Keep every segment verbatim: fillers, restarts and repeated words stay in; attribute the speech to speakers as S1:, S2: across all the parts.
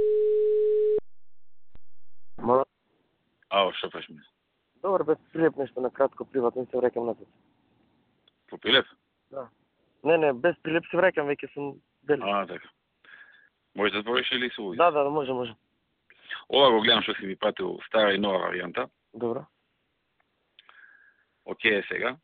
S1: Моля?
S2: Ао, што пеш ми?
S1: Добар, без Прилеп нешто на кратко приватно се враќам назад.
S2: По Прилеп?
S1: Да. Не, не, без Прилеп се враќам, веќе сум дели.
S2: А, така. Може да збориш или се увиди?
S1: Да, да, да, може, може.
S2: Ова го гледам што си ми пратил стара и нова варијанта.
S1: Добро.
S2: Океј е сега.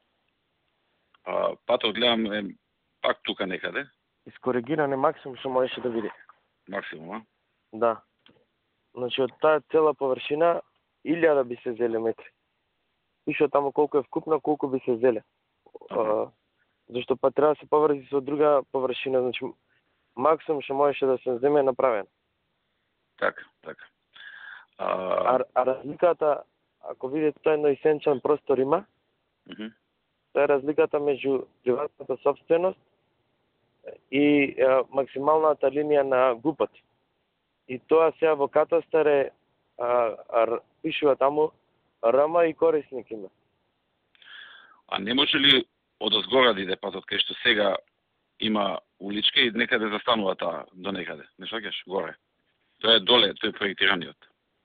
S2: А, патот гледам е пак тука некаде.
S1: Искоригиране максимум што можеше да види.
S2: Максимум, а?
S1: Да. Значи од таа цела површина илјада би се зеле метри. Пише таму колку е вкупно, колку би се зеле. А, зашто па треба да се поврзи со друга површина, значи максимум што можеше да се земе е направено.
S2: Така, така. А,
S1: а, а разликата, ако видите, тој едно исенчен простор има,
S2: uh -huh.
S1: тоа е разликата меѓу приватната собственост и а, максималната линија на ГУП-от. И тоа сега во катастар е а, а, пишува таму РМ и корисник има.
S2: А не може ли од озгора да иде патот кај што сега има уличка и некаде застанува таа до некаде? Не шаќаш горе. Тоа е доле, тој е проектираниот.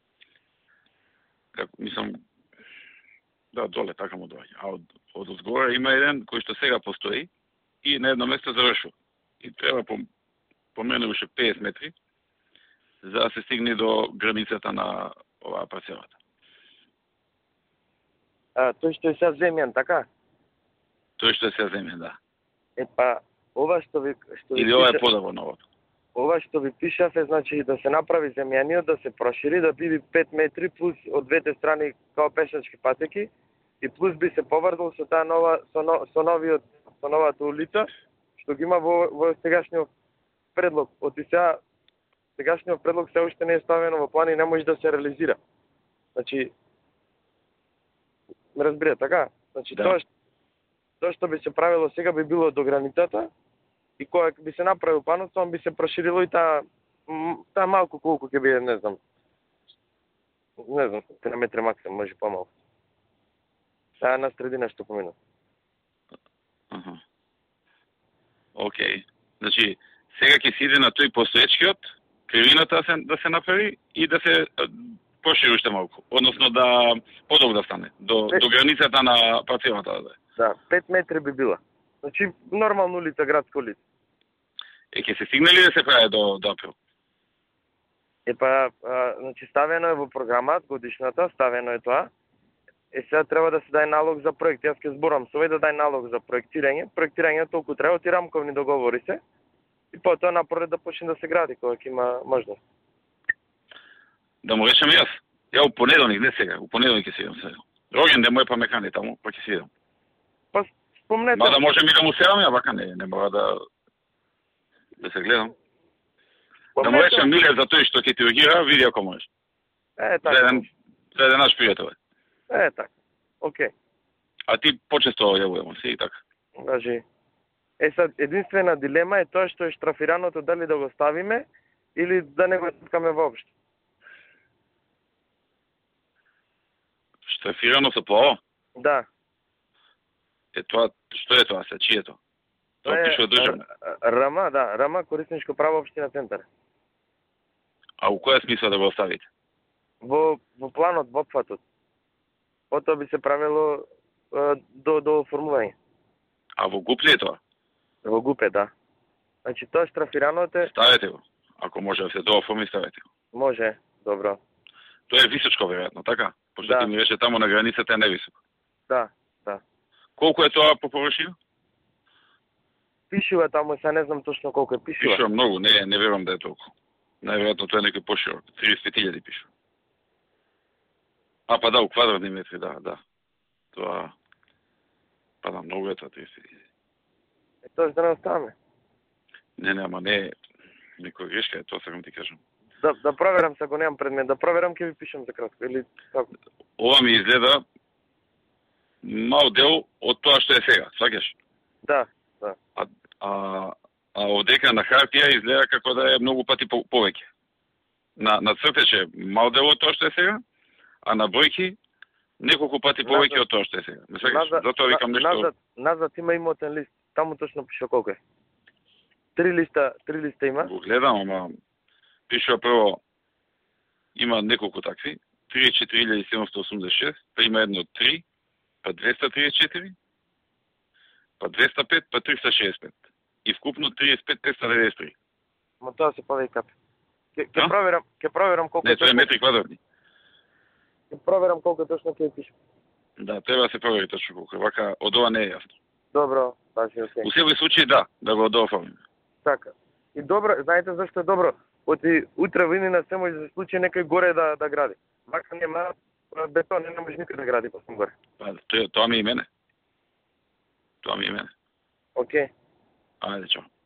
S2: Како мислам да, доле така му доаѓа. А од од озгора има еден кој што сега постои и на едно место завршува. И треба по по мене уште петдесет метри за да се стигне до границата на оваа парцелата.
S1: А тој што е сега земјан, така?
S2: Тој што е сега земјан, да.
S1: Е па ова што ви што ви
S2: или ова е
S1: пиша,
S2: подобро новото.
S1: Ова што ви пишав е значи да се направи земјаниот, да се прошири, да биде пет метри плюс од двете страни као пешачки патеки и плюс би се поврзал со таа нова со, но, со новиот со новата улица што ги има во во сегашниот предлог. Од сега сегашниот предлог се уште не е ставено во план и не може да се реализира. Значи ме разбира, така? Значи
S2: да.
S1: тоа, тоа што би се правило сега би било до границата и кога би се направил панот, он би се проширило и таа таа малку колку ќе биде, не знам. Не знам, три метри максимум, може помалку. Таа на средина што помина.
S2: Аха. Океј. Значи, сега ќе се иде на тој постоечкиот, кривината да се, да се направи и да се прошири уште малку. Односно да подолг да стане, до, до границата на парцелата да е.
S1: Да, пет метри би била. Значи, нормална улица, градска улица.
S2: Е, ќе се стигне ли да се прави до, до април?
S1: Е, па, а, значи, ставено е во програмат, годишната, ставено е тоа. Е, сега треба да се даде налог за проект. Јас ќе зборам со овој да даде налог за проектирање. Проектирање толку треба, ти рамковни договори се. И потоа напоред да почне да се гради, кога ќе има можност.
S2: Да му речем јас. Ја у понеделник, не сега, у понеделник ќе си идам сега. Роѓен ден мој па мекани таму, па ќе си идам.
S1: Па спомнете.
S2: Мада можем и да му седам ја, вака не, не мора да да се гледам. Да му речем Миле за тој што ќе ти ургира, види ако можеш.
S1: Е, така.
S2: За еден, за еден наш пријател.
S1: Е, така. Океј.
S2: А ти почесто ја будемо, си и така.
S1: Важи. Е, сад, единствена дилема е тоа што е штрафираното дали да го ставиме или да не го стискаме воопшто.
S2: Штрафирано со по?
S1: Да.
S2: Е тоа, што е тоа, се чието? Тоа
S1: е,
S2: пише од државна.
S1: РМ, да, РМ корисничко право општина Центар.
S2: А у која смисла да го оставите?
S1: Во во планот, во опфатот. Потоа би се правило е, до до оформување.
S2: А во ГУП ли е тоа?
S1: Во ГУП е, да. Значи тоа штрафираното е...
S2: Ставете го. Ако може да се дооформи, ставете го.
S1: Може, добро.
S2: Тоа е височко, веројатно, така? Пошто
S1: да.
S2: ти ми рече таму на границата е невисоко.
S1: Да, да.
S2: Колку е тоа по површина?
S1: Пишува таму, сега не знам точно колку е пишува.
S2: Пишува многу, не, не верувам да е толку. Најверојатно тоа е некој поширок. триесет илјади пишува. А, па да, у квадратни метри, да, да. Тоа... Па да, многу е тоа триесет илјади.
S1: Е, тоа да не оставаме.
S2: Не, не, ама не, некоја грешка е, тоа сакам ти кажам.
S1: Да, да проверам, сега го немам пред мен, да проверам, ќе ви пишам за кратко, или како?
S2: Ова ми изгледа мал дел од тоа што е сега, сваќаш?
S1: Да, да.
S2: А, а, а овдека на хартија изгледа како да е многу пати по, повеќе. На, на цртеж е мал дел од тоа што е сега, а на бројки неколку пати повеќе од тоа што е сега. Не сваќаш? Затоа викам нешто...
S1: Назад, назад има имотен лист, таму точно пише колку е. Три листа, три листа има.
S2: Го гледам, ама пишува прво, има неколку такви, триесет и четири илјади седумстотини осумдесет и шест, па има едно три, па двеста триесет и четири, па двеста и пет, па триста шеесет и пет. И вкупно триесет и пет петста деветдесет и три.
S1: Ма тоа се повеќе. Ке ке проверам, ке проверам колку
S2: не, тоа е метри квадратни.
S1: Ке проверам колку точно ќе пише.
S2: Да, треба да се провери точно колку. Вака од ова не е јасно.
S1: Добро, па си окей.
S2: У секој случај да, да го дооформиме.
S1: Така. И добро, знаете зашто е добро? Оти утре во иднина се може да се случи некој горе да да гради. Вака нема бетон, не може никој да гради после горе.
S2: Па тоа, тоа ми и мене. Тоа ми и мене.
S1: Окей.
S2: Ајде, чао.